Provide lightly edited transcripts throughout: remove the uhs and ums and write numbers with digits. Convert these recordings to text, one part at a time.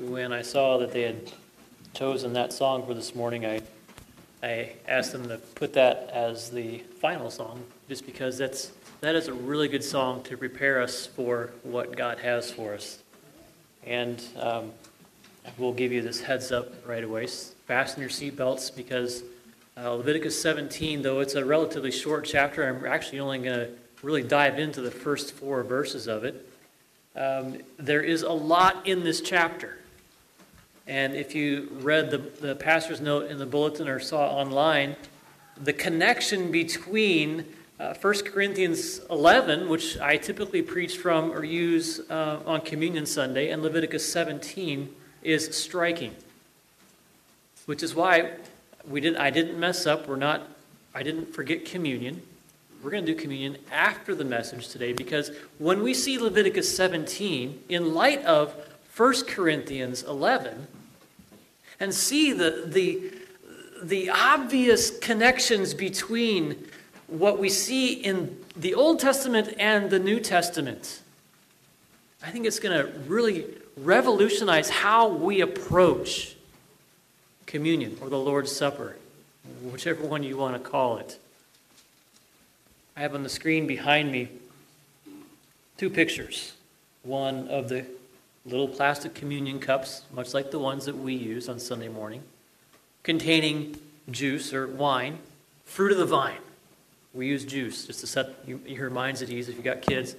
when I saw that they had chosen that song for this morning, I asked them to put that as the final song, just because that is a really good song to prepare us for what God has for us. And we'll give you this heads up right away. Fasten your seatbelts, because Leviticus 17, though it's a relatively short chapter, I'm actually only going to really dive into the first 4 verses of it. There is a lot in this chapter. And if you read the pastor's note in the bulletin or saw online, the connection between 1 Corinthians 11, which I typically preach from or use on Communion Sunday, and Leviticus 17 is striking. Which is why I didn't mess up. I didn't forget communion. We're going to do communion after the message today, because when we see Leviticus 17 in light of 1 Corinthians 11 and see the obvious connections between what we see in the Old Testament and the New Testament, I think it's going to really revolutionize how we approach communion or the Lord's Supper, whichever one you want to call it. I have on the screen behind me 2 pictures. One of the little plastic communion cups, much like the ones that we use on Sunday morning, containing juice or wine, fruit of the vine. We use juice just to set your minds at ease if you've got kids.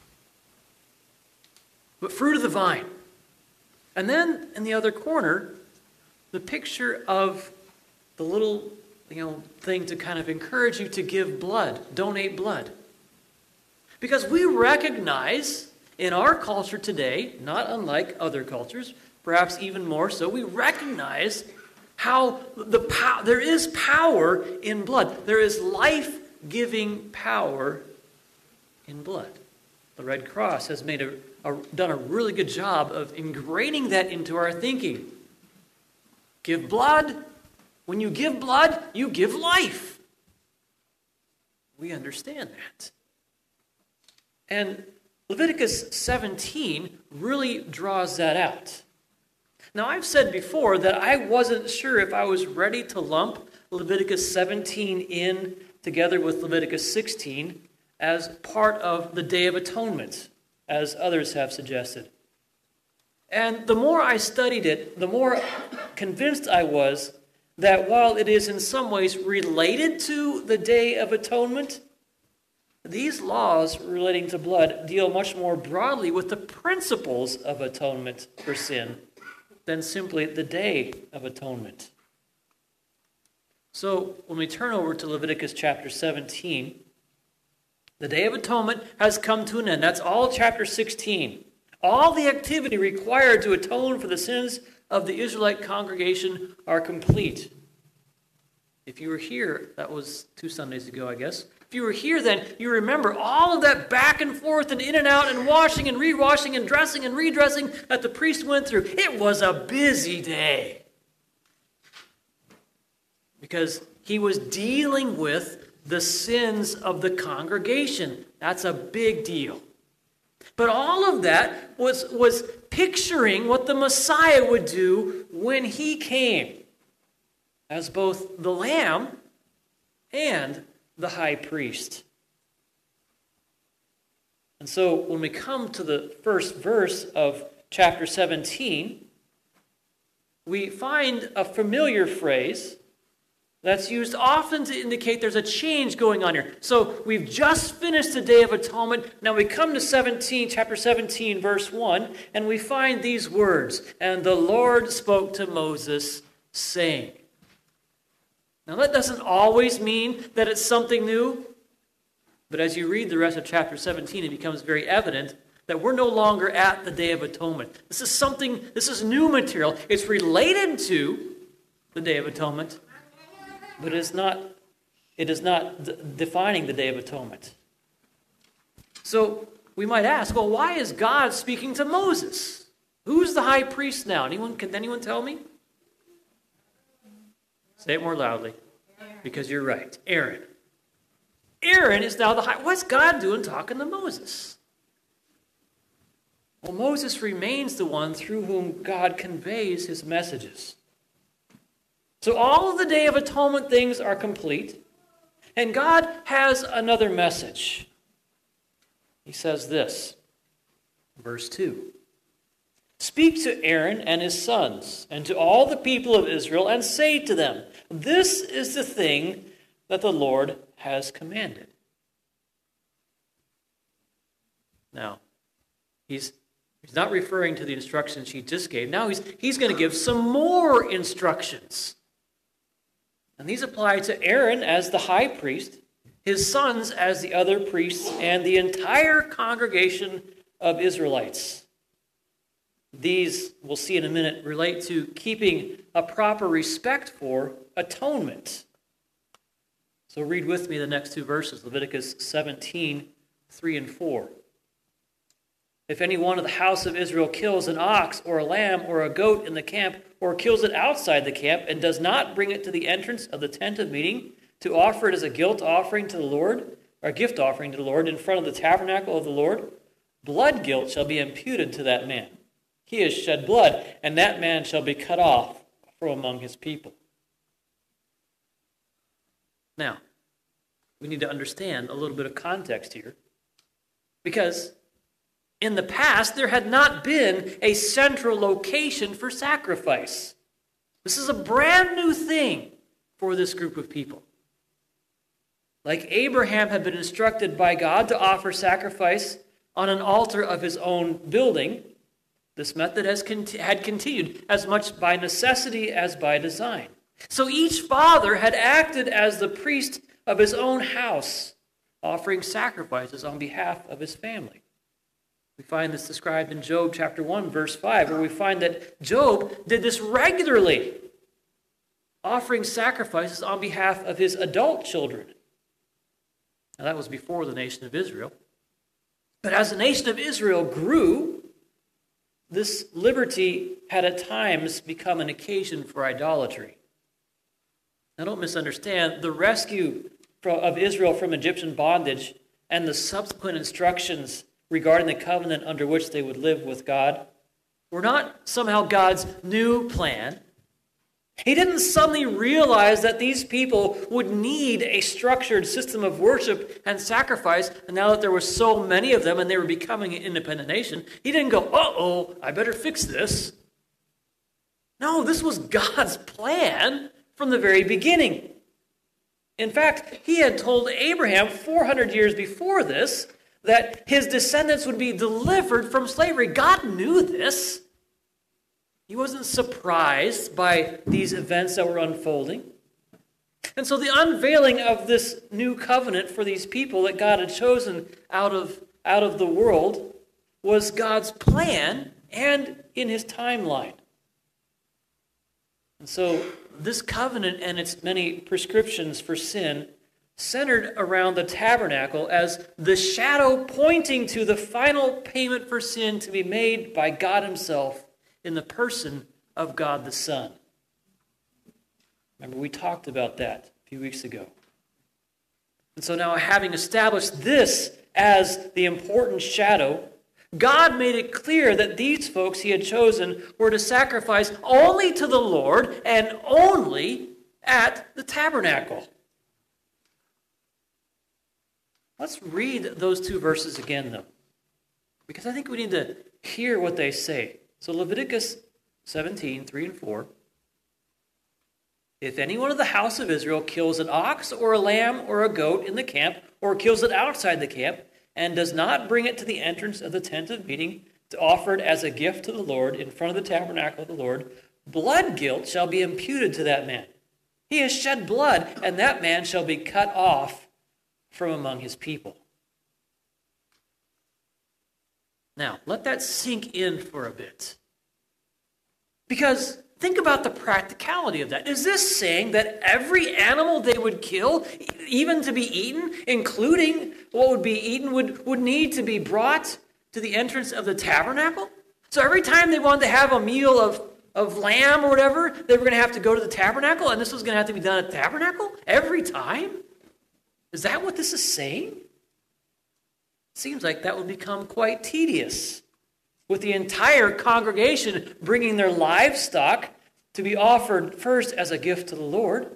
But fruit of the vine. And then in the other corner, the picture of the little thing to kind of encourage you to give blood, donate blood. Because we recognize in our culture today, not unlike other cultures, perhaps even more so, we recognize how there is power in blood. There is life-giving power in blood. The Red Cross has done a really good job of ingraining that into our thinking. Give blood. When you give blood, you give life. We understand that. And Leviticus 17 really draws that out. Now, I've said before that I wasn't sure if I was ready to lump Leviticus 17 in together with Leviticus 16 as part of the Day of Atonement, as others have suggested. And the more I studied it, the more convinced I was that while it is in some ways related to the Day of Atonement, these laws relating to blood deal much more broadly with the principles of atonement for sin than simply the Day of Atonement. So when we turn over to Leviticus chapter 17, the Day of Atonement has come to an end. That's all chapter 16. All the activity required to atone for the sins of the Israelite congregation are complete. If you were here, that was 2 Sundays ago, I guess. If you were here then, you remember all of that back and forth and in and out and washing and rewashing and dressing and redressing that the priest went through. It was a busy day, because he was dealing with the sins of the congregation. That's a big deal. But all of that was picturing what the Messiah would do when he came as both the Lamb and the high priest. And so when we come to the first verse of chapter 17, we find a familiar phrase that's used often to indicate there's a change going on here. So we've just finished the Day of Atonement. Now we come to chapter 17, verse 1, and we find these words, "And the Lord spoke to Moses, saying." Now that doesn't always mean that it's something new, but as you read the rest of chapter 17, it becomes very evident that we're no longer at the Day of Atonement. This is new material. It's related to the Day of Atonement, but it is not defining the Day of Atonement. So we might ask, well, why is God speaking to Moses? Who's the high priest now? Can anyone tell me? Say it more loudly, because you're right. Aaron. Aaron is now the high. What's God doing talking to Moses? Well, Moses remains the one through whom God conveys his messages. So all of the Day of Atonement things are complete, and God has another message. He says this, verse 2. Speak to Aaron and his sons, and to all the people of Israel, and say to them, this is the thing that the Lord has commanded. Now, he's not referring to the instructions he just gave. Now he's going to give some more instructions. And these apply to Aaron as the high priest, his sons as the other priests, and the entire congregation of Israelites. These, we'll see in a minute, relate to keeping a proper respect for atonement. So read with me the next two verses, Leviticus 17, 3 and 4. If any one of the house of Israel kills an ox or a lamb or a goat in the camp, or kills it outside the camp, and does not bring it to the entrance of the tent of meeting to offer it as a guilt offering to the Lord, or a gift offering to the Lord in front of the tabernacle of the Lord, blood guilt shall be imputed to that man. He has shed blood, and that man shall be cut off from among his people. Now, we need to understand a little bit of context here, because in the past, there had not been a central location for sacrifice. This is a brand new thing for this group of people. Like Abraham had been instructed by God to offer sacrifice on an altar of his own building, this method had continued as much by necessity as by design. So each father had acted as the priest of his own house, offering sacrifices on behalf of his family. We find this described in Job chapter 1, verse 5, where we find that Job did this regularly, offering sacrifices on behalf of his adult children. Now, that was before the nation of Israel. But as the nation of Israel grew, this liberty had at times become an occasion for idolatry. Now, don't misunderstand, the rescue of Israel from Egyptian bondage and the subsequent instructions regarding the covenant under which they would live with God were not somehow God's new plan. He didn't suddenly realize that these people would need a structured system of worship and sacrifice, and now that there were so many of them and they were becoming an independent nation, he didn't go, uh-oh, I better fix this. No, this was God's plan from the very beginning. In fact, he had told Abraham 400 years before this that his descendants would be delivered from slavery. God knew this. He wasn't surprised by these events that were unfolding. And so the unveiling of this new covenant for these people that God had chosen out of the world was God's plan and in his timeline. And so this covenant and its many prescriptions for sin centered around the tabernacle as the shadow pointing to the final payment for sin to be made by God himself in the person of God the Son. Remember, we talked about that a few weeks ago. And so now, having established this as the important shadow, God made it clear that these folks he had chosen were to sacrifice only to the Lord and only at the tabernacle. Let's read those two verses again, though, because I think we need to hear what they say. So Leviticus 17, 3 and 4. If anyone of the house of Israel kills an ox or a lamb or a goat in the camp, or kills it outside the camp, and does not bring it to the entrance of the tent of meeting to offer it as a gift to the Lord in front of the tabernacle of the Lord, blood guilt shall be imputed to that man. He has shed blood, and that man shall be cut off from among his people. Now, let that sink in for a bit. Because think about the practicality of that. Is this saying that every animal they would kill, even to be eaten, including what would be eaten, would need to be brought to the entrance of the tabernacle? So every time they wanted to have a meal of lamb or whatever, they were going to have to go to the tabernacle, and this was going to have to be done at the tabernacle every time? Is that what this is saying? It seems like that would become quite tedious. with the entire congregation bringing their livestock to be offered first as a gift to the Lord.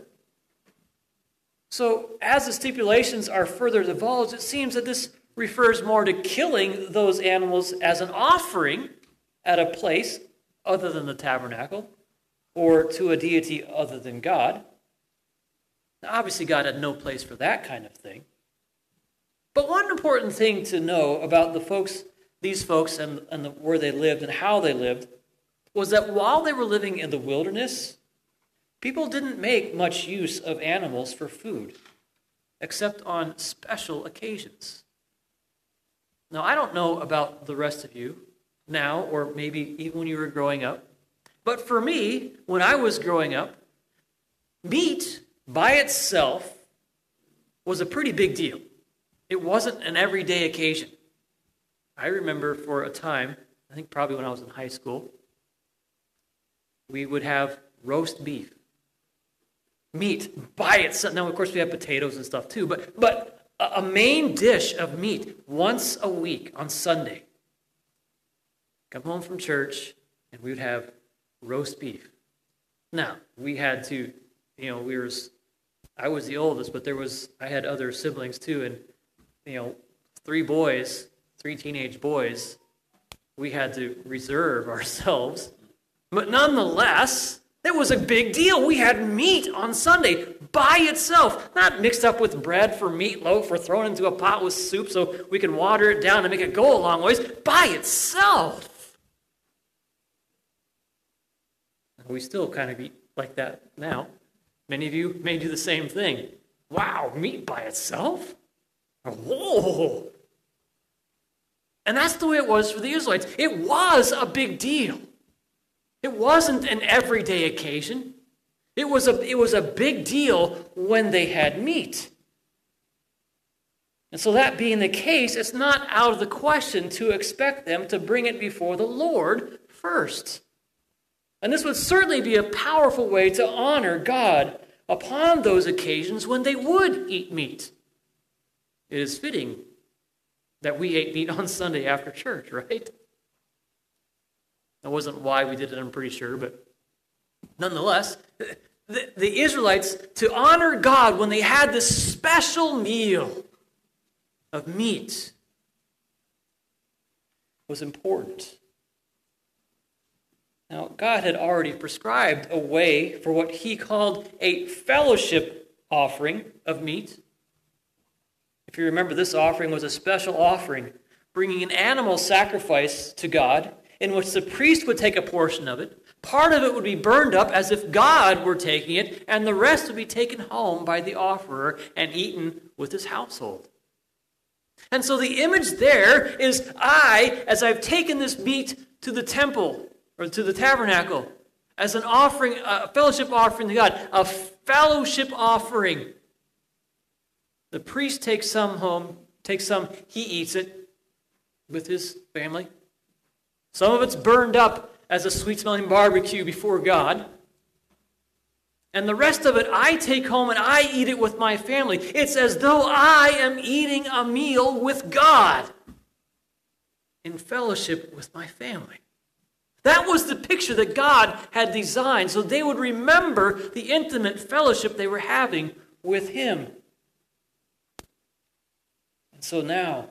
So as the stipulations are further divulged, it seems that this refers more to killing those animals as an offering at a place other than the tabernacle or to a deity other than God. Now, obviously, God had no place for that kind of thing. But one important thing to know about these folks and where they lived and how they lived was that while they were living in the wilderness, people didn't make much use of animals for food, except on special occasions. Now, I don't know about the rest of you now, or maybe even when you were growing up, but for me, when I was growing up, meat by itself was a pretty big deal. It wasn't an everyday occasion. I remember for a time, I think probably when I was in high school, we would have roast beef. Meat by itself. Now, of course, we have potatoes and stuff too, but a main dish of meat once a week on Sunday. Come home from church, and we would have roast beef. Now, we had to, I was the oldest, but I had other siblings too, and, 3 teenage boys, we had to reserve ourselves. But nonetheless, it was a big deal. We had meat on Sunday by itself, not mixed up with bread for meatloaf or thrown into a pot with soup so we can water it down and make it go a long ways. By itself. We still kind of eat like that now. Many of you may do the same thing. Wow, meat by itself? Whoa! And that's the way it was for the Israelites. It was a big deal. It wasn't an everyday occasion. It was a big deal when they had meat. And so that being the case, it's not out of the question to expect them to bring it before the Lord first. And this would certainly be a powerful way to honor God upon those occasions when they would eat meat. It is fitting that we ate meat on Sunday after church, right? That wasn't why we did it, I'm pretty sure, but nonetheless, the Israelites, to honor God when they had this special meal of meat, was important. Now, God had already prescribed a way for what he called a fellowship offering of meat. If you remember, this offering was a special offering, bringing an animal sacrifice to God, in which the priest would take a portion of it. Part of it would be burned up as if God were taking it, and the rest would be taken home by the offerer and eaten with his household. And so the image there is as I've taken this meat to the temple, or to the tabernacle, as an offering, a fellowship offering to God, a fellowship offering. The priest takes some home, he eats it with his family. Some of it's burned up as a sweet-smelling barbecue before God. And the rest of it I take home and I eat it with my family. It's as though I am eating a meal with God in fellowship with my family. That was the picture that God had designed so they would remember the intimate fellowship they were having with him. And so now,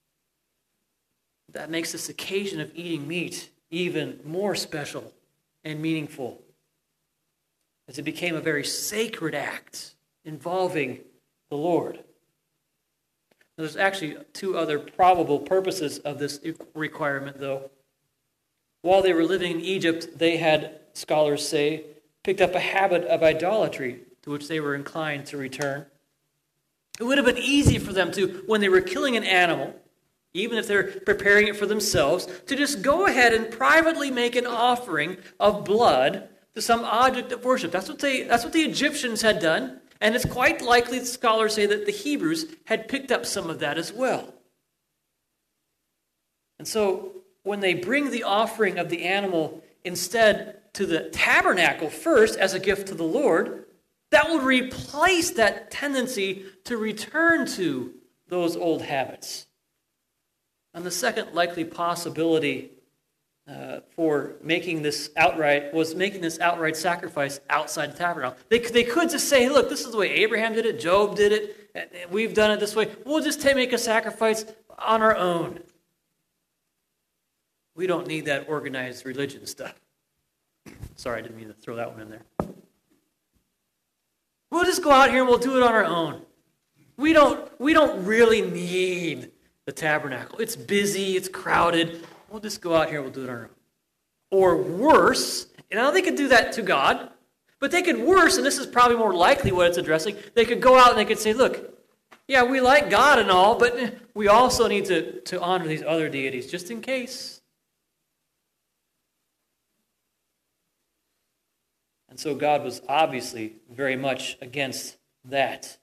that makes this occasion of eating meat even more special and meaningful, as it became a very sacred act involving the Lord. There's actually 2 other probable purposes of this requirement, though. While they were living in Egypt, they had, scholars say, picked up a habit of idolatry to which they were inclined to return. It would have been easy for them to, when they were killing an animal, even if they're preparing it for themselves, to just go ahead and privately make an offering of blood to some object of worship. That's what the Egyptians had done, and it's quite likely, the scholars say, that the Hebrews had picked up some of that as well. And so, when they bring the offering of the animal instead to the tabernacle first as a gift to the Lord, that would replace that tendency to return to those old habits. And the second likely possibility for making this outright sacrifice outside the tabernacle. They could just say, look, this is the way Abraham did it, Job did it, and we've done it this way. We'll just make a sacrifice on our own. We don't need that organized religion stuff. Sorry, I didn't mean to throw that one in there. We'll just go out here and we'll do it on our own. We don't really need the tabernacle. It's busy, it's crowded. We'll just go out here and we'll do it on our own. Or worse, they could do that to God, but they could worse, and this is probably more likely what it's addressing, they could go out and they could say, look, yeah, we like God and all, but we also need to honor these other deities just in case. And so God was obviously very much against that.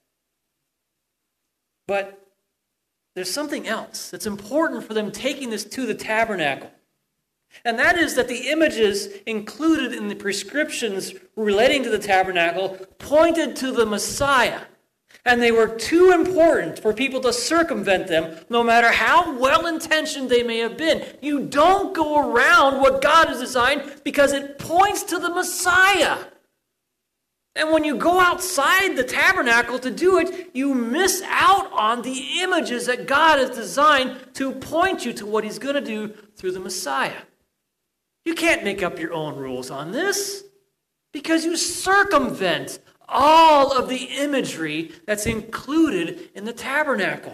But there's something else that's important for them taking this to the tabernacle. And that is that the images included in the prescriptions relating to the tabernacle pointed to the Messiah. And they were too important for people to circumvent them, no matter how well-intentioned they may have been. You don't go around what God has designed because it points to the Messiah. And when you go outside the tabernacle to do it, you miss out on the images that God has designed to point you to what he's going to do through the Messiah. You can't make up your own rules on this because you circumvent all of the imagery that's included in the tabernacle.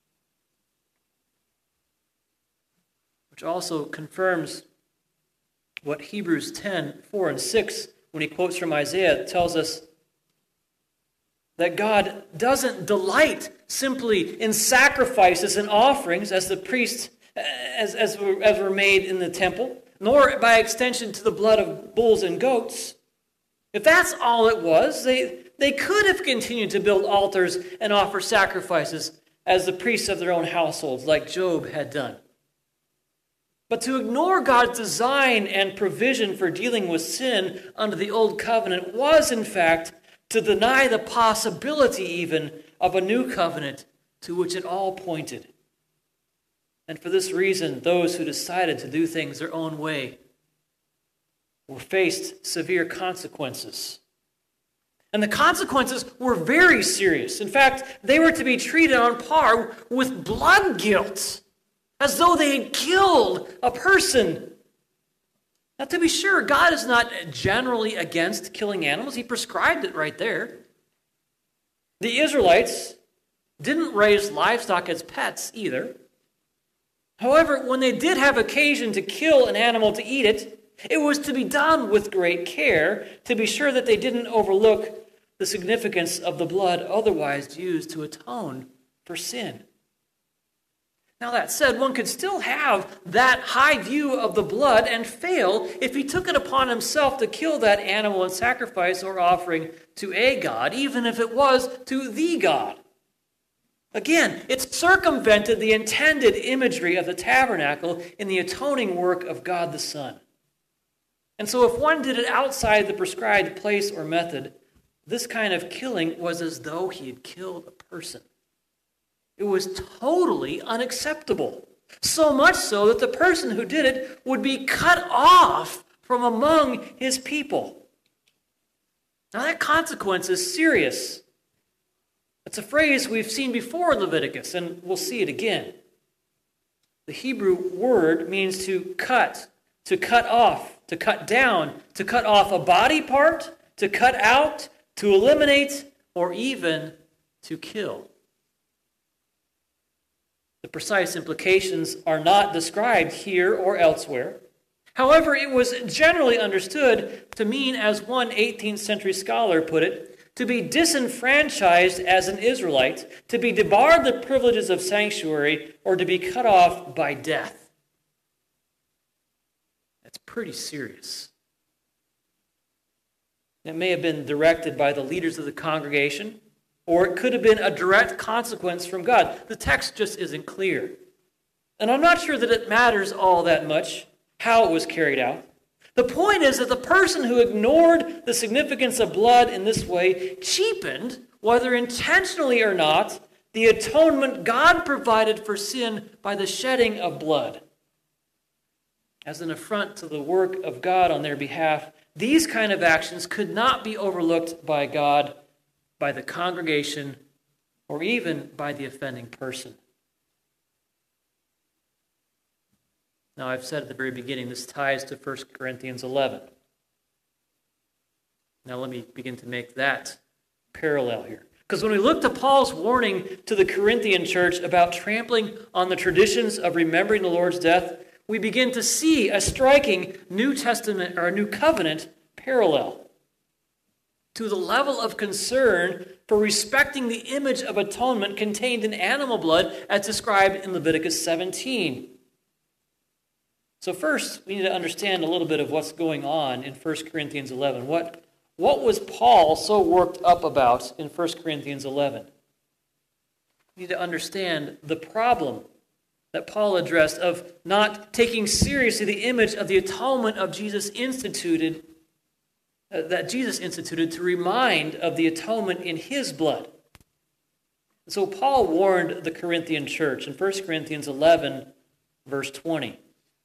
Which also confirms what Hebrews 10:4-6, when he quotes from Isaiah, tells us that God doesn't delight simply in sacrifices and offerings as the priests as were made in the temple, nor by extension to the blood of bulls and goats. If that's all it was, they could have continued to build altars and offer sacrifices as the priests of their own households, like Job had done. But to ignore God's design and provision for dealing with sin under the old covenant was, in fact, to deny the possibility even of a new covenant to which it all pointed. And for this reason, those who decided to do things their own way were faced severe consequences. And the consequences were very serious. In fact, they were to be treated on par with blood guilt, as though they had killed a person. Now, to be sure, God is not generally against killing animals. He prescribed it right there. The Israelites didn't raise livestock as pets either. However, when they did have occasion to kill an animal to eat it, it was to be done with great care to be sure that they didn't overlook the significance of the blood otherwise used to atone for sin. Now, that said, one could still have that high view of the blood and fail if he took it upon himself to kill that animal in sacrifice or offering to a god, even if it was to the God. Again, it circumvented the intended imagery of the tabernacle in the atoning work of God the Son. And so if one did it outside the prescribed place or method, this kind of killing was as though he had killed a person. It was totally unacceptable. So much so that the person who did it would be cut off from among his people. Now that consequence is serious. It's a phrase we've seen before in Leviticus, and we'll see it again. The Hebrew word means to cut off, to cut down, to cut off a body part, to cut out, to eliminate, or even to kill. The precise implications are not described here or elsewhere. However, it was generally understood to mean, as one 18th century scholar put it, to be disenfranchised as an Israelite, to be debarred the privileges of sanctuary, or to be cut off by death. That's pretty serious. It may have been directed by the leaders of the congregation, or it could have been a direct consequence from God. The text just isn't clear. And I'm not sure that it matters all that much how it was carried out. The point is that the person who ignored the significance of blood in this way cheapened, whether intentionally or not, the atonement God provided for sin by the shedding of blood. as an affront to the work of God on their behalf, these kind of actions could not be overlooked by God, by the congregation, or even by the offending person. Now, I've said at the very beginning, this ties to 1 Corinthians 11. Now, let me begin to make that parallel here. Because when we look to Paul's warning to the Corinthian church about trampling on the traditions of remembering the Lord's death, we begin to see a striking New Testament or a New Covenant parallel to the level of concern for respecting the image of atonement contained in animal blood as described in Leviticus 17. So first, we need to understand a little bit of what's going on in 1 Corinthians 11. What was Paul so worked up about in 1 Corinthians 11? We need to understand the problem that Paul addressed of not taking seriously the image of the atonement of Jesus instituted, that Jesus instituted to remind of the atonement in his blood. And so Paul warned the Corinthian church in 1 Corinthians 11, verse 20.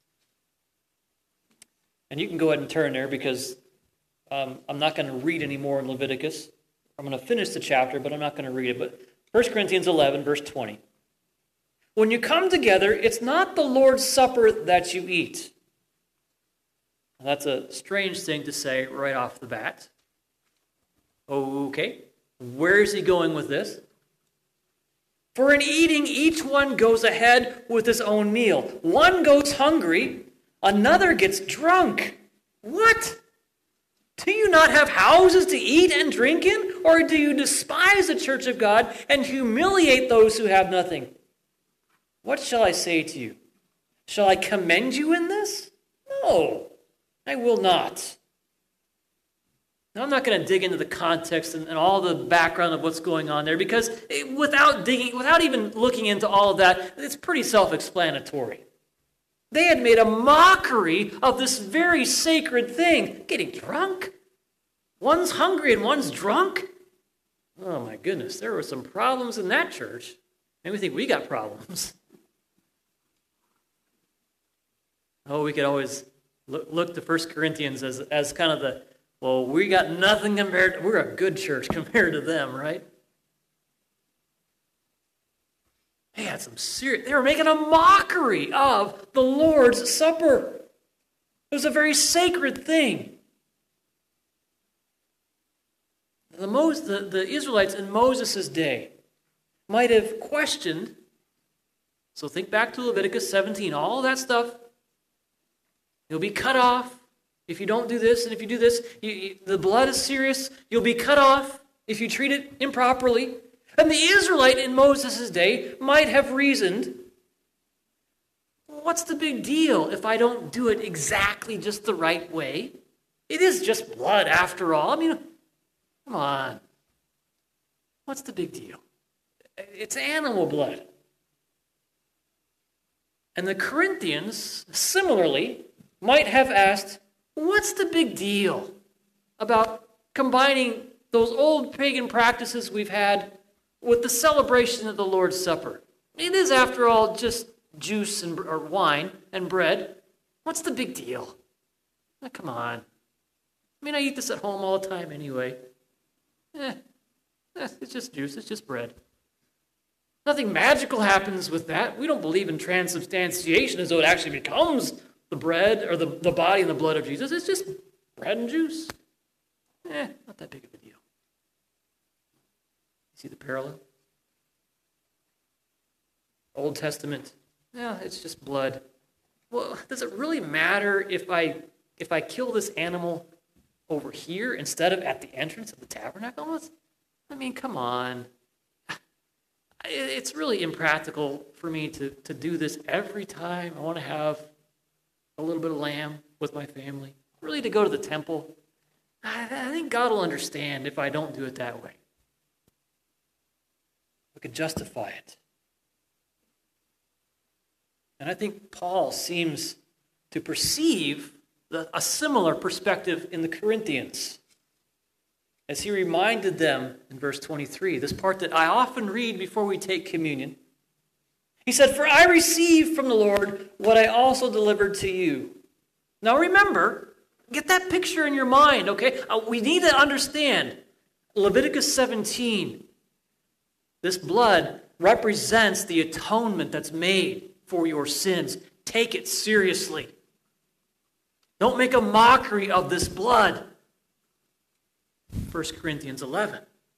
And you can go ahead and turn there because I'm not going to read any more in Leviticus. I'm going to finish the chapter, but I'm not going to read it. But 1 Corinthians 11, verse 20. When you come together, it's not the Lord's Supper that you eat. Now, that's a strange thing to say right off the bat. Okay, where is he going with this? For in eating, each one goes ahead with his own meal. One goes hungry, another gets drunk. What? Do you not have houses to eat and drink in? Or do you despise the church of God and humiliate those who have nothing? What shall I say to you? Shall I commend you in this? No, I will not. Now, I'm not going to dig into the context and all the background of what's going on there because without even looking into all of that, it's pretty self-explanatory. They had made a mockery of this very sacred thing. Getting drunk? One's hungry and one's drunk? Oh my goodness, there were some problems in that church. And we think we got problems. Oh, we could always look to 1 Corinthians as kind of the, well, we got nothing compared, we're a good church compared to them, right? They had some serious, they were making a mockery of the Lord's Supper. It was a very sacred thing. The Israelites in Moses' day might have questioned, so think back to Leviticus 17, all that stuff. You'll be cut off if you don't do this, and if you do this, the blood is serious. You'll be cut off if you treat it improperly. And the Israelite in Moses' day might have reasoned, what's the big deal if I don't do it exactly just the right way? It is just blood after all. I mean, come on. What's the big deal? It's animal blood. And the Corinthians, similarly, might have asked, what's the big deal about combining those old pagan practices we've had with the celebration of the Lord's Supper? It is, after all, just juice or wine and bread. What's the big deal? Oh, come on. I mean, I eat this at home all the time anyway. It's just juice. It's just bread. Nothing magical happens with that. We don't believe in transubstantiation as though it actually becomes the bread or the body and the blood of Jesus. It's just bread and juice. Not that big of a deal. See the parallel? Old Testament, it's just blood. Well, does it really matter if I kill this animal over here instead of at the entrance of the tabernacle? I mean, come on. It's really impractical for me to do this every time I want to have a little bit of lamb with my family. Really, to go to the temple. I think God will understand if I don't do it that way. We could justify it. And I think Paul seems to perceive a similar perspective in the Corinthians as he reminded them in verse 23, this part that I often read before we take communion. He said, "For I received from the Lord what I also delivered to you, Now remember, get that picture in your mind, okay? We need to understand Leviticus 17. This blood represents the atonement that's made for your sins. Take it seriously. Don't make a mockery of this blood. 1 Corinthians 11.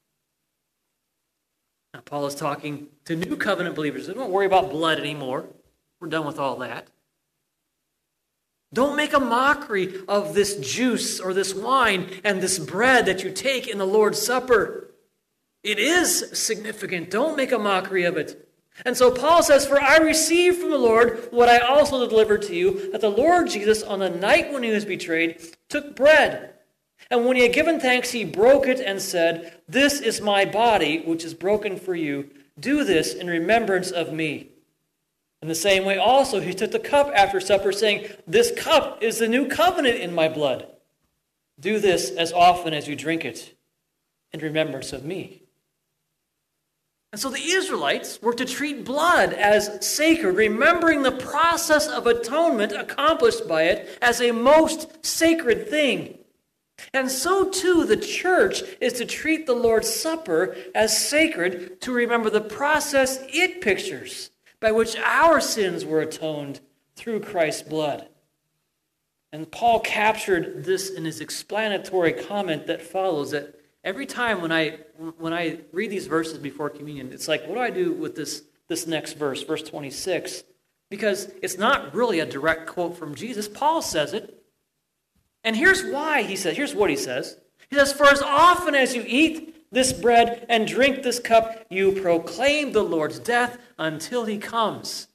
Now, Paul is talking to new covenant believers. Don't worry about blood anymore. We're done with all that. Don't make a mockery of this juice or this wine and this bread that you take in the Lord's Supper. It is significant. Don't make a mockery of it. And so Paul says, "For I received from the Lord what I also delivered to you, that the Lord Jesus, on the night when he was betrayed, took bread. And when he had given thanks, he broke it and said, 'This is my body, which is broken for you. Do this in remembrance of me.' In the same way also he took the cup after supper, saying, 'This cup is the new covenant in my blood. Do this as often as you drink it in remembrance of me.'" And so the Israelites were to treat blood as sacred, remembering the process of atonement accomplished by it as a most sacred thing. And so too the church is to treat the Lord's Supper as sacred, to remember the process it pictures by which our sins were atoned through Christ's blood. And Paul captured this in his explanatory comment that follows, that every time when I read these verses before communion, it's like, what do I do with this next verse, verse 26? Because it's not really a direct quote from Jesus. Paul says it. And here's why he says, here's what he says. He says, "For as often as you eat this bread and drink this cup, you proclaim the Lord's death until he comes."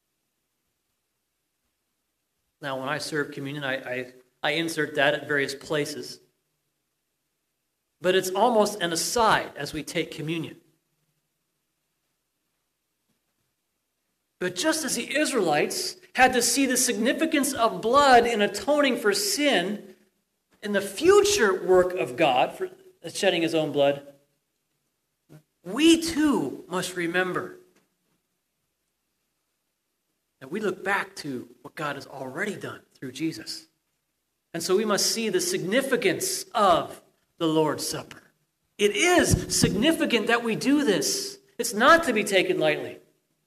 Now, when I serve communion, I insert that at various places. But it's almost an aside as we take communion. But just as the Israelites had to see the significance of blood in atoning for sin in the future work of God for shedding his own blood, we too must remember that we look back to what God has already done through Jesus. And so we must see the significance of the Lord's Supper. It is significant that we do this. It's not to be taken lightly,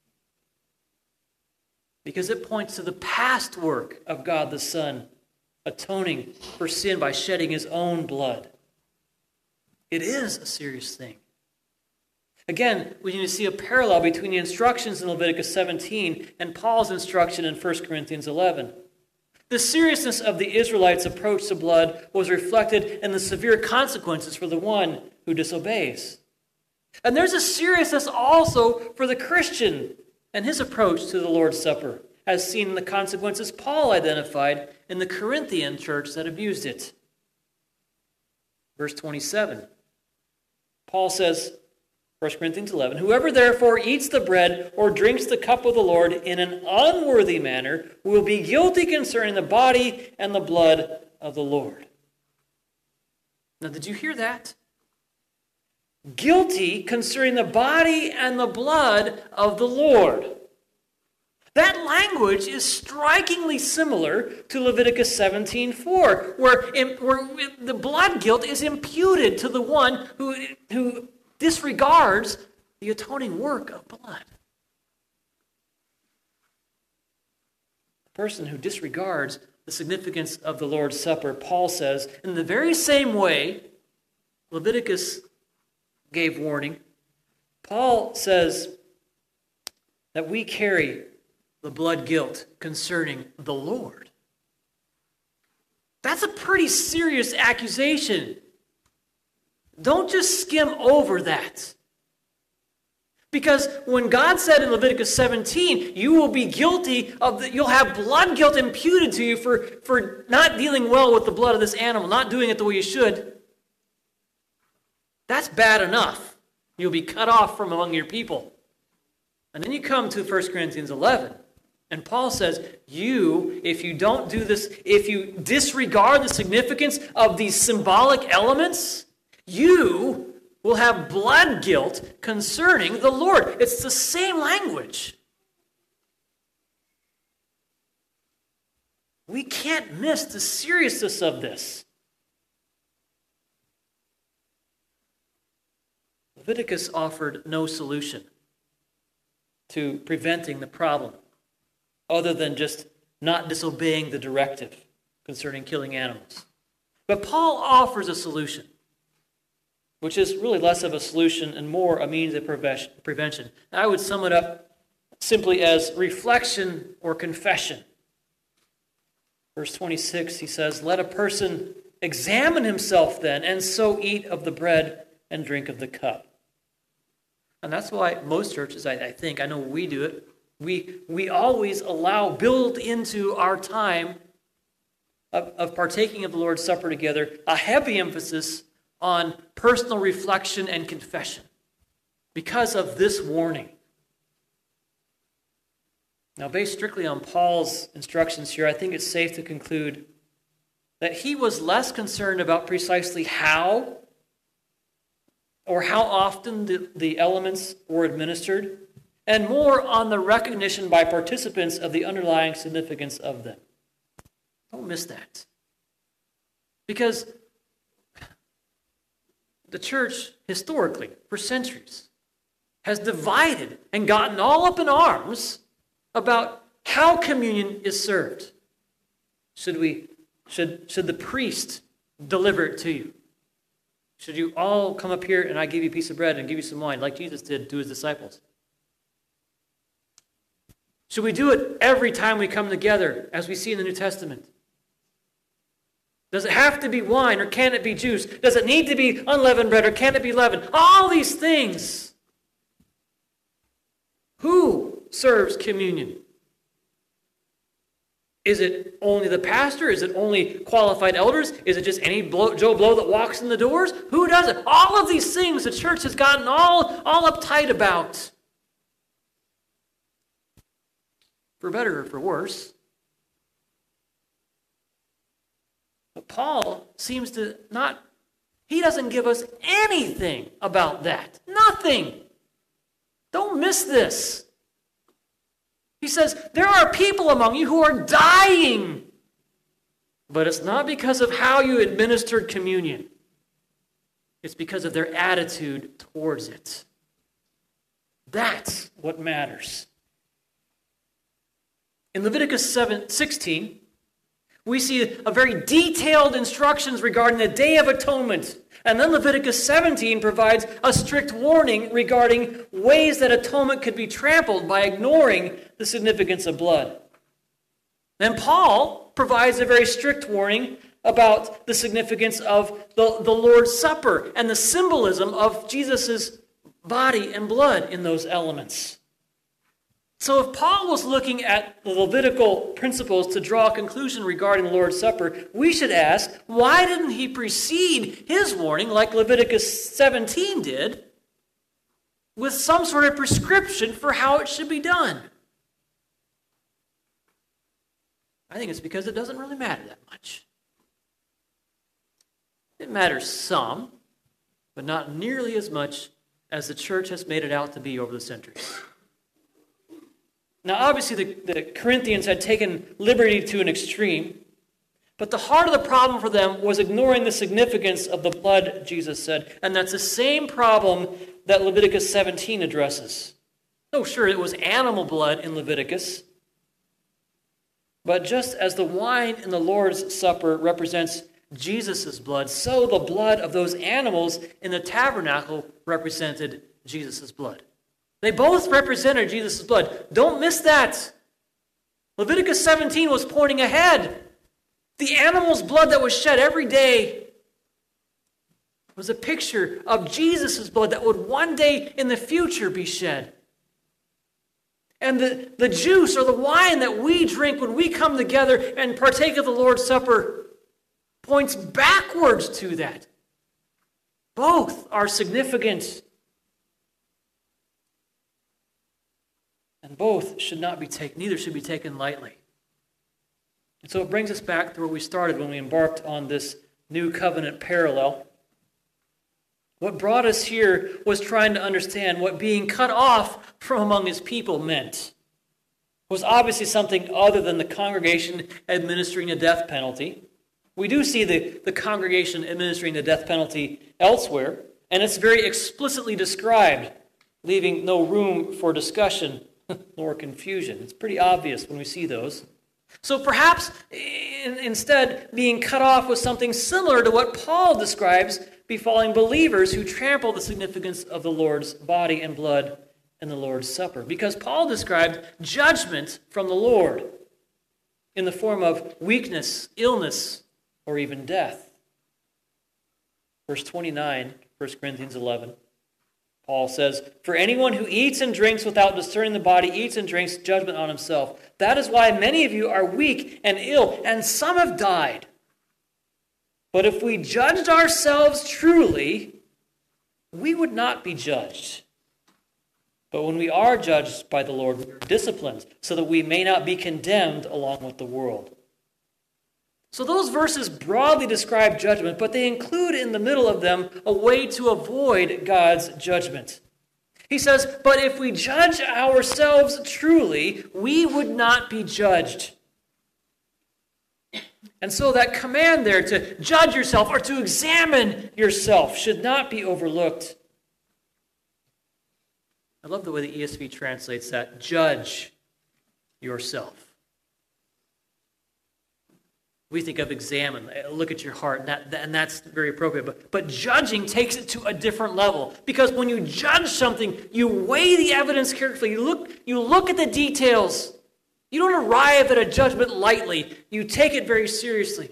because it points to the past work of God the Son, atoning for sin by shedding his own blood. It is a serious thing. Again, we need to see a parallel between the instructions in Leviticus 17 and Paul's instruction in 1 Corinthians 11. The seriousness of the Israelites' approach to blood was reflected in the severe consequences for the one who disobeys. And there's a seriousness also for the Christian and his approach to the Lord's Supper, as seen in the consequences Paul identified in the Corinthian church that abused it. Verse 27, Paul says, 1 Corinthians 11, "Whoever therefore eats the bread or drinks the cup of the Lord in an unworthy manner will be guilty concerning the body and the blood of the Lord." Now, did you hear that? Guilty concerning the body and the blood of the Lord. That language is strikingly similar to Leviticus 17:4, where the blood guilt is imputed to the one who disregards the atoning work of blood. The person who disregards the significance of the Lord's Supper, Paul says, in the very same way Leviticus gave warning, Paul says that we carry the blood guilt concerning the Lord. That's a pretty serious accusation. Don't just skim over that. Because when God said in Leviticus 17, you will be guilty you'll have blood guilt imputed to you for not dealing well with the blood of this animal, not doing it the way you should, that's bad enough. You'll be cut off from among your people. And then you come to 1 Corinthians 11, and Paul says, if you don't do this, if you disregard the significance of these symbolic elements, you will have blood guilt concerning the Lord. It's the same language. we can't miss the seriousness of this. Leviticus offered no solution to preventing the problem other than just not disobeying the directive concerning killing animals. But Paul offers a solution, which is really less of a solution and more a means of prevention. I would sum it up simply as reflection or confession. Verse 26, he says, "Let a person examine himself then, and so eat of the bread and drink of the cup." And that's why most churches, I think, I know we do it, we always build into our time of partaking of the Lord's Supper together, a heavy emphasis on personal reflection and confession because of this warning. Now, based strictly on Paul's instructions here, I think it's safe to conclude that he was less concerned about precisely how or how often the elements were administered, and more on the recognition by participants of the underlying significance of them. Don't miss that. Because the church, historically, for centuries, has divided and gotten all up in arms about how communion is served. Should the priest deliver it to you? Should you all come up here and I give you a piece of bread and give you some wine like Jesus did to his disciples? Should we do it every time we come together as we see in the New Testament? Does it have to be wine or can it be juice? Does it need to be unleavened bread or can it be leavened? All these things. Who serves communion? Is it only the pastor? Is it only qualified elders? Is it just any Joe Blow that walks in the doors? Who does it? All of these things the church has gotten all uptight about. For better or for worse. But Paul seems to he doesn't give us anything about that. Nothing. Don't miss this. He says, there are people among you who are dying. But it's not because of how you administered communion. It's because of their attitude towards it. That's what matters. In Leviticus 16, we see a very detailed instructions regarding the Day of Atonement. And then Leviticus 17 provides a strict warning regarding ways that atonement could be trampled by ignoring the significance of blood. Then Paul provides a very strict warning about the significance of the Lord's Supper and the symbolism of Jesus' body and blood in those elements. So if Paul was looking at the Levitical principles to draw a conclusion regarding the Lord's Supper, we should ask, why didn't he precede his warning, like Leviticus 17 did, with some sort of prescription for how it should be done? I think it's because it doesn't really matter that much. It matters some, but not nearly as much as the church has made it out to be over the centuries. Now, obviously, the Corinthians had taken liberty to an extreme, but the heart of the problem for them was ignoring the significance of the blood, Jesus said, and that's the same problem that Leviticus 17 addresses. Oh, sure, it was animal blood in Leviticus, but just as the wine in the Lord's Supper represents Jesus' blood, so the blood of those animals in the tabernacle represented Jesus' blood. They both represented Jesus' blood. Don't miss that. Leviticus 17 was pointing ahead. The animal's blood that was shed every day was a picture of Jesus' blood that would one day in the future be shed. And the juice or the wine that we drink when we come together and partake of the Lord's Supper points backwards to that. Both are significant. And both should not be taken, neither should be taken lightly. And so it brings us back to where we started when we embarked on this new covenant parallel. What brought us here was trying to understand what being cut off from among his people meant. was obviously something other than the congregation administering the death penalty. We do see the congregation administering the death penalty elsewhere, and it's very explicitly described, leaving no room for discussion nor confusion. It's pretty obvious when we see those. So perhaps instead being cut off was something similar to what Paul describes befalling believers who trample the significance of the Lord's body and blood in the Lord's Supper. Because Paul described judgment from the Lord in the form of weakness, illness, or even death. Verse 29, 1 Corinthians 11, Paul says, "For anyone who eats and drinks without discerning the body eats and drinks judgment on himself. That is why many of you are weak and ill, and some have died. But if we judged ourselves truly, we would not be judged. But when we are judged by the Lord, we are disciplined, so that we may not be condemned along with the world." So those verses broadly describe judgment, but they include in the middle of them a way to avoid God's judgment. He says, but if we judge ourselves truly, we would not be judged. And so that command there to judge yourself or to examine yourself should not be overlooked. I love the way the ESV translates that, judge yourself. We think of examine, look at your heart, and that's very appropriate. But judging takes it to a different level. Because when you judge something, you weigh the evidence carefully. You look at the details. You don't arrive at a judgment lightly. You take it very seriously.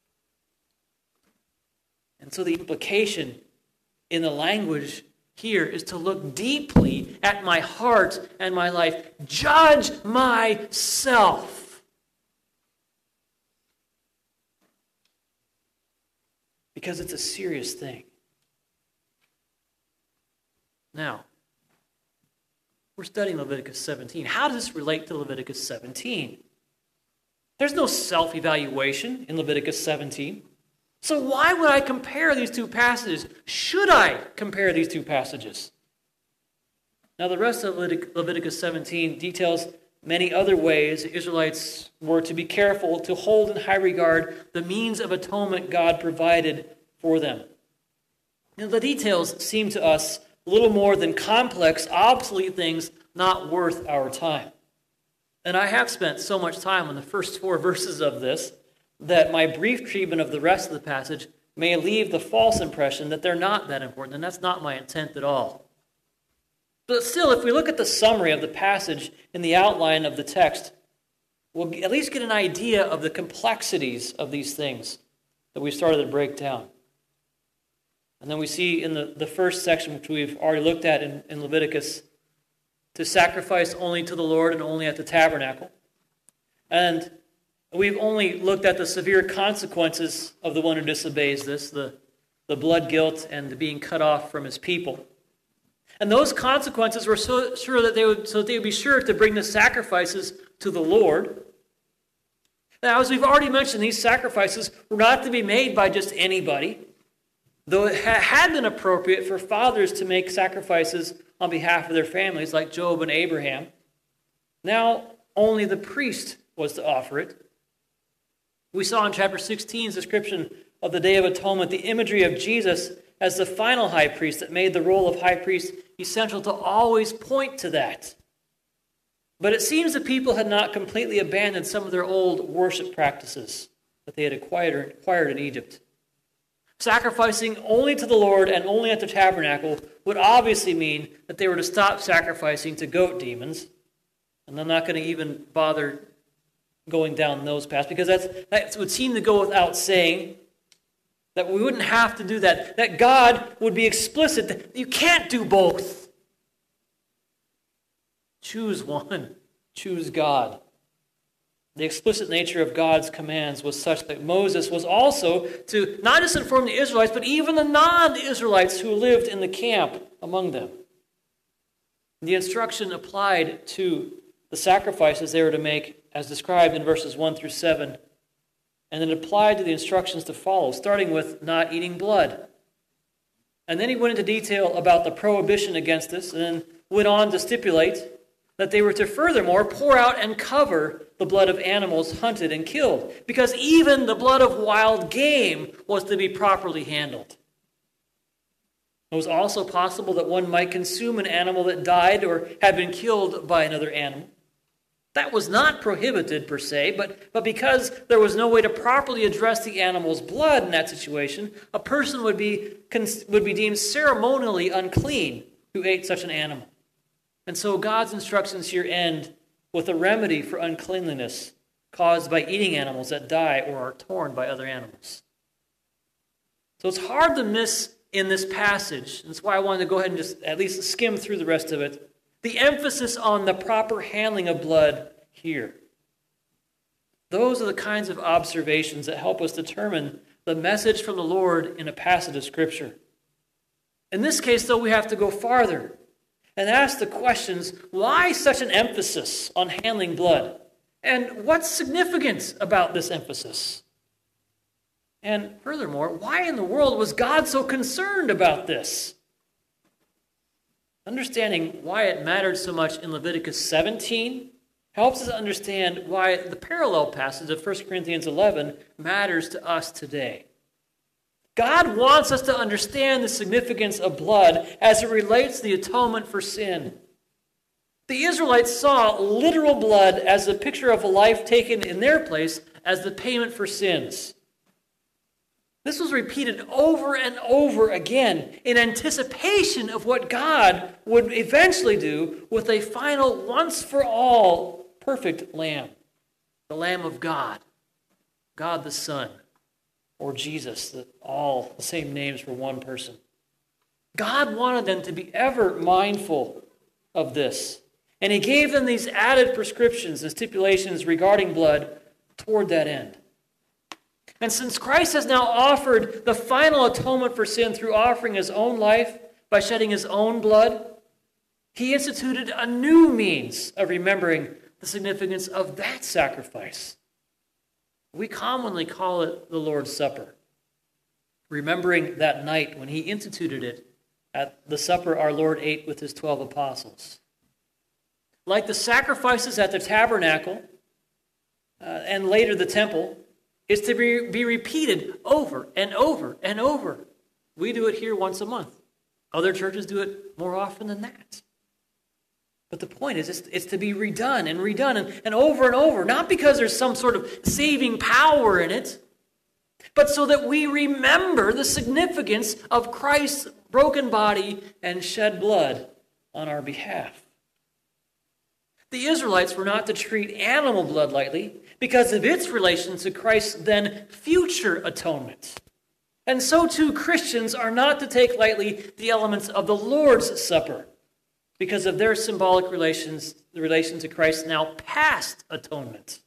And so the implication in the language here is to look deeply at my heart and my life. Judge myself. Because it's a serious thing. Now, we're studying Leviticus 17. How does this relate to Leviticus 17? There's no self-evaluation in Leviticus 17. So why would I compare these two passages? Should I compare these two passages? Now, the rest of Leviticus 17 details many other ways the Israelites were to be careful to hold in high regard the means of atonement God provided for them. Now, the details seem to us little more than complex, obsolete things not worth our time. And I have spent so much time on the first 4 verses of this that my brief treatment of the rest of the passage may leave the false impression that they're not that important, and that's not my intent at all. But still, if we look at the summary of the passage in the outline of the text, we'll at least get an idea of the complexities of these things that we started to break down. And then we see in the first section, which we've already looked at in Leviticus, to sacrifice only to the Lord and only at the tabernacle. And we've only looked at the severe consequences of the one who disobeys this, the blood guilt and the being cut off from his people. And those consequences were so that they would be sure to bring the sacrifices to the Lord. Now, as we've already mentioned, these sacrifices were not to be made by just anybody, though it had been appropriate for fathers to make sacrifices on behalf of their families, like Job and Abraham. Now, only the priest was to offer it. We saw in chapter 16's description of the Day of Atonement the imagery of Jesus as the final high priest that made the role of high priest essential to always point to that. But it seems the people had not completely abandoned some of their old worship practices that they had acquired in Egypt. Sacrificing only to the Lord and only at the tabernacle would obviously mean that they were to stop sacrificing to goat demons. And I'm not going to even bother going down those paths, because that would seem to go without saying, that we wouldn't have to do that. That God would be explicit that you can't do both. Choose one. Choose God. The explicit nature of God's commands was such that Moses was also to not just inform the Israelites, but even the non-Israelites who lived in the camp among them. The instruction applied to the sacrifices they were to make, as described in verses 1 through 7, and it applied to the instructions to follow, starting with not eating blood. And then he went into detail about the prohibition against this, and then went on to stipulate that they were to furthermore pour out and cover the blood of animals hunted and killed, because even the blood of wild game was to be properly handled. It was also possible that one might consume an animal that died or had been killed by another animal. That was not prohibited per se, but because there was no way to properly address the animal's blood in that situation, a person would be deemed ceremonially unclean who ate such an animal. And so God's instructions here end with a remedy for uncleanliness caused by eating animals that die or are torn by other animals. So it's hard to miss in this passage. That's why I wanted to go ahead and just at least skim through the rest of it. The emphasis on the proper handling of blood here. Those are the kinds of observations that help us determine the message from the Lord in a passage of Scripture. In this case, though, we have to go farther and ask the questions, why such an emphasis on handling blood? And what's significant about this emphasis? And furthermore, why in the world was God so concerned about this? Understanding why it mattered so much in Leviticus 17 helps us understand why the parallel passage of 1 Corinthians 11 matters to us today. God wants us to understand the significance of blood as it relates to the atonement for sin. The Israelites saw literal blood as a picture of a life taken in their place as the payment for sins. This was repeated over and over again in anticipation of what God would eventually do with a final, once-for-all, perfect lamb, the Lamb of God, God the Son, or Jesus, all the same names for one person. God wanted them to be ever mindful of this, and he gave them these added prescriptions and stipulations regarding blood toward that end. And since Christ has now offered the final atonement for sin through offering his own life by shedding his own blood, he instituted a new means of remembering the significance of that sacrifice. We commonly call it the Lord's Supper, remembering that night when he instituted it at the supper our Lord ate with his 12 apostles. Like the sacrifices at the tabernacle and later the temple, is to be repeated over and over and over. We do it here once a month. Other churches do it more often than that. But the point is, it's to be redone and redone and over, not because there's some sort of saving power in it, but so that we remember the significance of Christ's broken body and shed blood on our behalf. The Israelites were not to treat animal blood lightly because of its relation to Christ's then future atonement. And so too Christians are not to take lightly the elements of the Lord's Supper because of their symbolic the relation to Christ's now past atonement.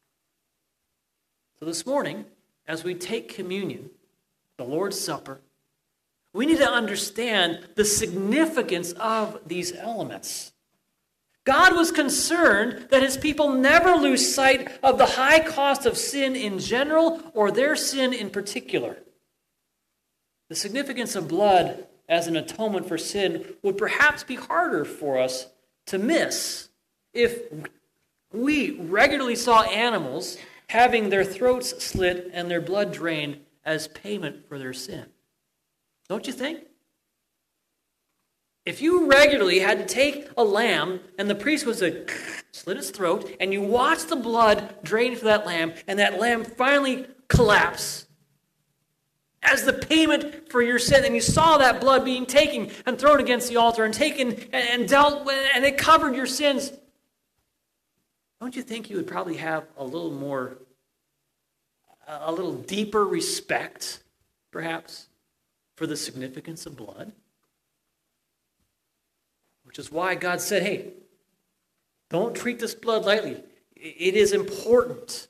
So this morning, as we take communion, the Lord's Supper, we need to understand the significance of these elements. God was concerned that his people never lose sight of the high cost of sin in general or their sin in particular. The significance of blood as an atonement for sin would perhaps be harder for us to miss if we regularly saw animals having their throats slit and their blood drained as payment for their sin. Don't you think? If you regularly had to take a lamb and the priest was to slit its throat and you watched the blood drain from that lamb and that lamb finally collapse as the payment for your sin, and you saw that blood being taken and thrown against the altar and taken and dealt with, and it covered your sins, don't you think you would probably have a little deeper respect, perhaps, for the significance of blood? Which is why God said, hey, don't treat this blood lightly. It is important.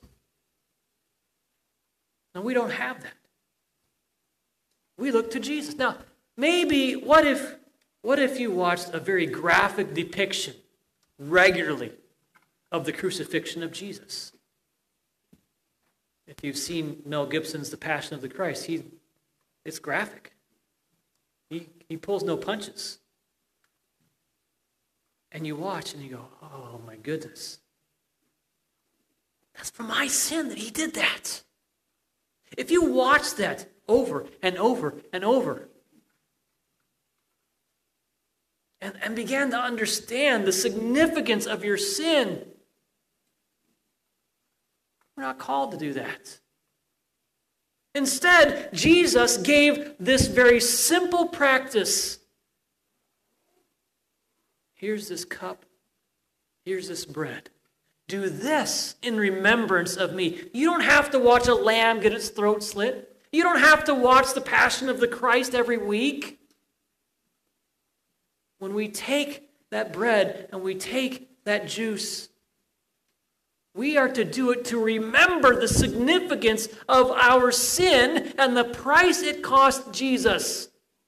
Now, we don't have that. We look to Jesus. Now, maybe, what if you watched a very graphic depiction regularly of the crucifixion of Jesus? If you've seen Mel Gibson's The Passion of the Christ, it's graphic. He pulls no punches. And you watch and you go, oh my goodness. That's for my sin that he did that. If you watch that over and over and over, and began to understand the significance of your sin, we're not called to do that. Instead, Jesus gave this very simple practice. Here's this cup. Here's this bread. Do this in remembrance of me. You don't have to watch a lamb get its throat slit. You don't have to watch the Passion of the Christ every week. When we take that bread and we take that juice, we are to do it to remember the significance of our sin and the price it cost Jesus.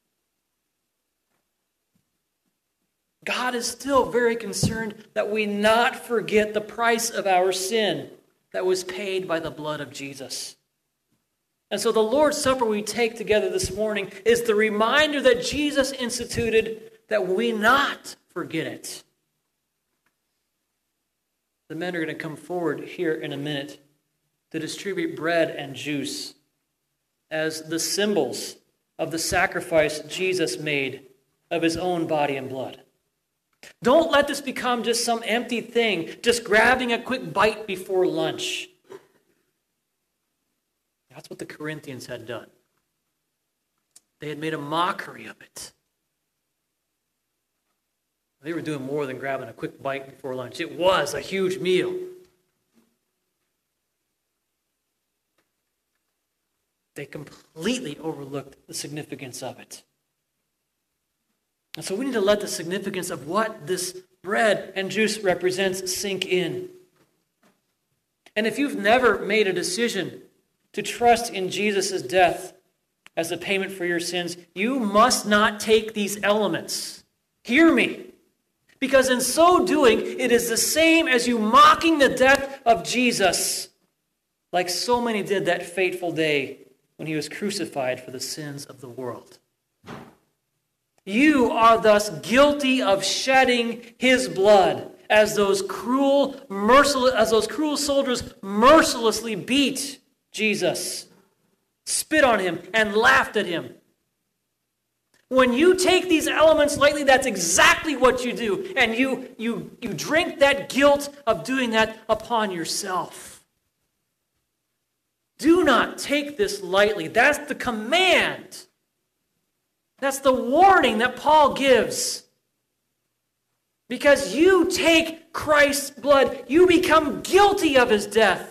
God is still very concerned that we not forget the price of our sin that was paid by the blood of Jesus. And so the Lord's Supper we take together this morning is the reminder that Jesus instituted that we not forget it. The men are going to come forward here in a minute to distribute bread and juice as the symbols of the sacrifice Jesus made of his own body and blood. Don't let this become just some empty thing, just grabbing a quick bite before lunch. That's what the Corinthians had done. They had made a mockery of it. They were doing more than grabbing a quick bite before lunch. It was a huge meal. They completely overlooked the significance of it. And so we need to let the significance of what this bread and juice represents sink in. And if you've never made a decision to trust in Jesus' death as a payment for your sins, you must not take these elements. Hear me. Because in so doing, it is the same as you mocking the death of Jesus, like so many did that fateful day when he was crucified for the sins of the world. You are thus guilty of shedding his blood as those cruel soldiers mercilessly beat Jesus, spit on him, and laughed at him. When you take these elements lightly, that's exactly what you do. And you drink that guilt of doing that upon yourself. Do not take this lightly. That's the command. That's the warning that Paul gives. Because you take Christ's blood, you become guilty of his death.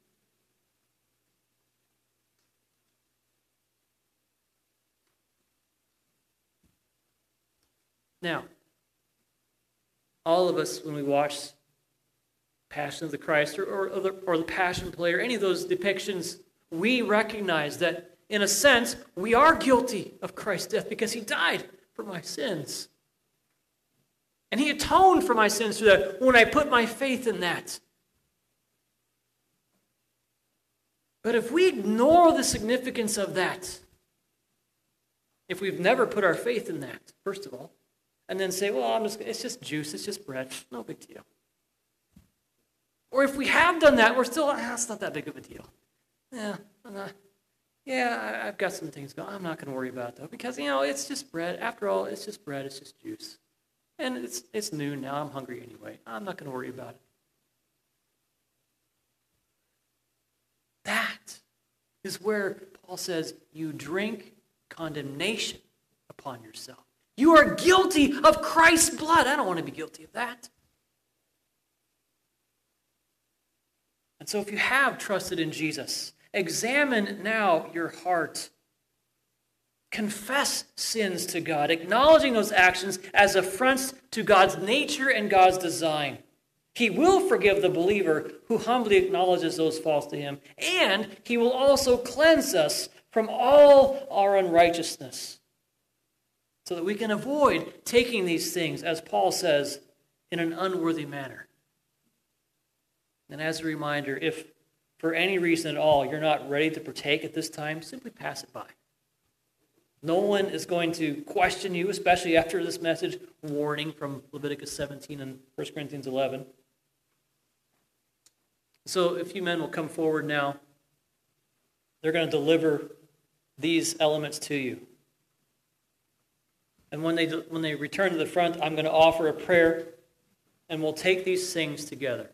Now, all of us, when we watch Passion of the Christ or the Passion Play or any of those depictions, we recognize that, in a sense, we are guilty of Christ's death because he died for my sins. And he atoned for my sins through that when I put my faith in that. But if we ignore the significance of that, if we've never put our faith in that, first of all, and then say, well, it's just juice, it's just bread, no big deal. Or if we have done that, we're still, it's not that big of a deal. I've got some things going. I'm not going to worry about it, though, because, it's just bread. After all, it's just bread, it's just juice. And it's noon now, I'm hungry anyway. I'm not going to worry about it. That is where Paul says you drink condemnation upon yourself. You are guilty of Christ's blood. I don't want to be guilty of that. And so if you have trusted in Jesus, examine now your heart. Confess sins to God, acknowledging those actions as affronts to God's nature and God's design. He will forgive the believer who humbly acknowledges those faults to him, and he will also cleanse us from all our unrighteousness, so that we can avoid taking these things, as Paul says, in an unworthy manner. And as a reminder, if for any reason at all you're not ready to partake at this time, simply pass it by. No one is going to question you, especially after this message warning from Leviticus 17 and 1 Corinthians 11. So a few men will come forward now. They're going to deliver these elements to you. And when they return to the front, I'm going to offer a prayer, and we'll take these things together.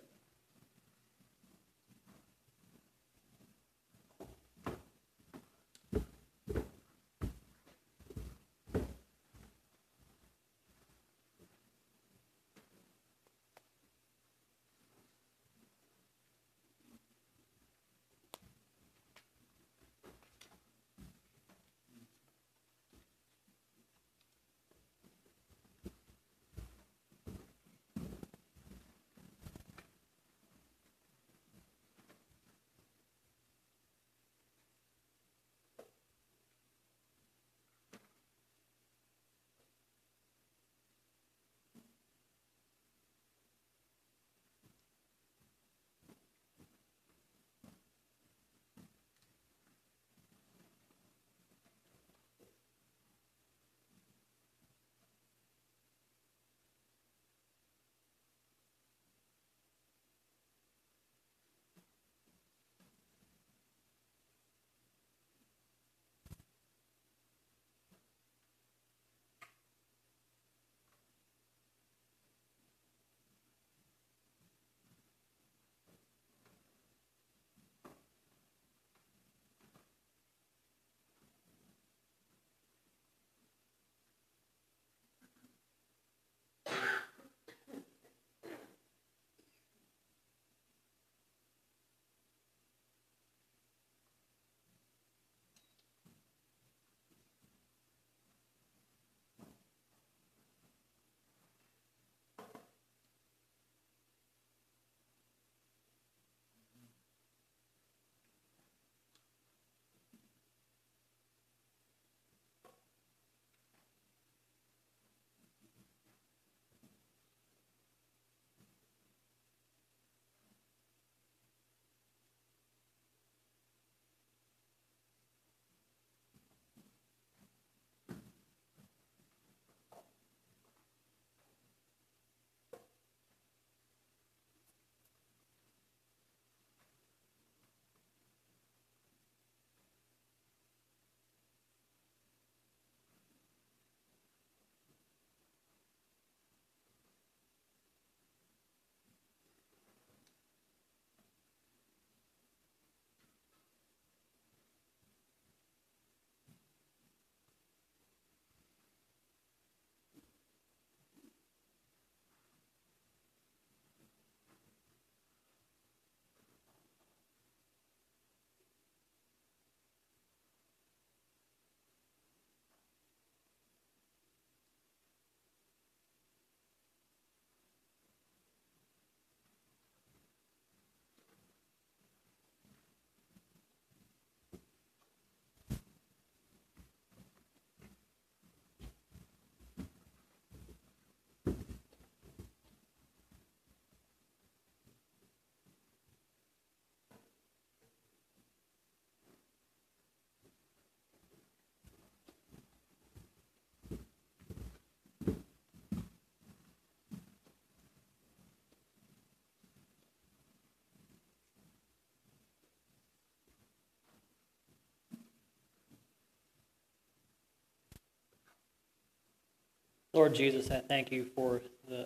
Lord Jesus, I thank you for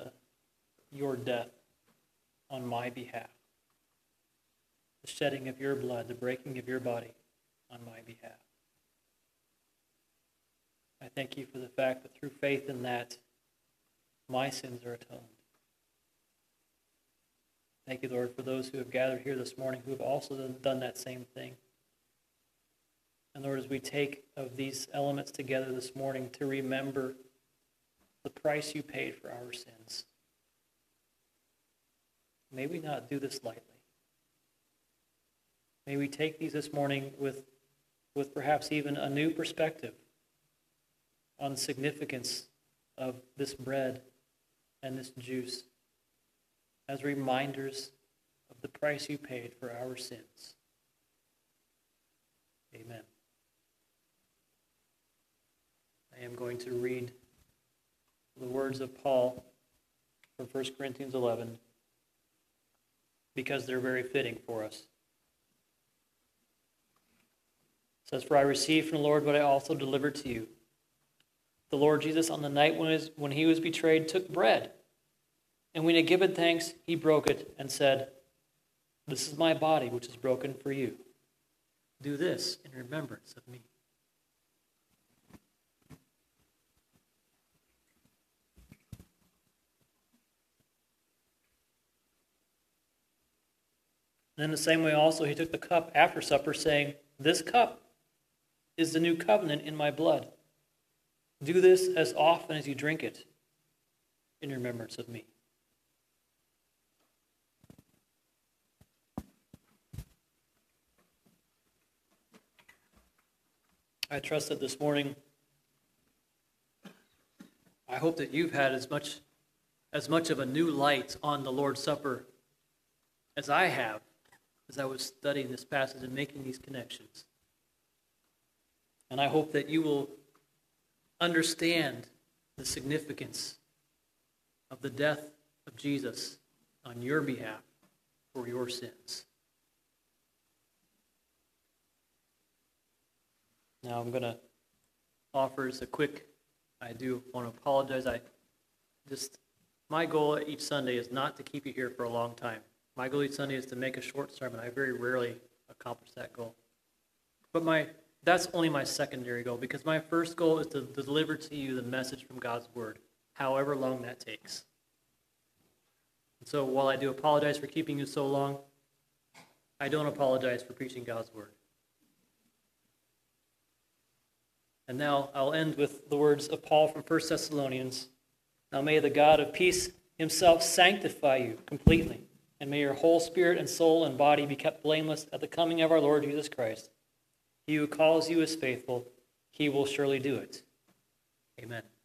your death on my behalf, the shedding of your blood, the breaking of your body on my behalf. I thank you for the fact that through faith in that, my sins are atoned. Thank you, Lord, for those who have gathered here this morning who have also done that same thing. And Lord, as we take of these elements together this morning to remember the price you paid for our sins, may we not do this lightly. May we take these this morning with perhaps even a new perspective on the significance of this bread and this juice as reminders of the price you paid for our sins. Amen. I am going to read the words of Paul from 1 Corinthians 11 because they're very fitting for us. It says, "For I received from the Lord what I also delivered to you. The Lord Jesus, on the night when he was betrayed, took bread. And when he had given thanks, he broke it and said, 'This is my body, which is broken for you. Do this in remembrance of me.'" And in the same way also he took the cup after supper, saying, "This cup is the new covenant in my blood. Do this as often as you drink it in remembrance of me." I trust that this morning, I hope that you've had as much of a new light on the Lord's Supper as I have as I was studying this passage and making these connections. And I hope that you will understand the significance of the death of Jesus on your behalf for your sins. Now I'm going to offer as a quick, I do want to apologize. My goal each Sunday is not to keep you here for a long time. My goal each Sunday is to make a short sermon. I very rarely accomplish that goal. But that's only my secondary goal, because my first goal is to deliver to you the message from God's Word, however long that takes. And so while I do apologize for keeping you so long, I don't apologize for preaching God's Word. And now I'll end with the words of Paul from 1 Thessalonians. "Now may the God of peace himself sanctify you completely, and may your whole spirit and soul and body be kept blameless at the coming of our Lord Jesus Christ. He who calls you is faithful. He will surely do it." Amen.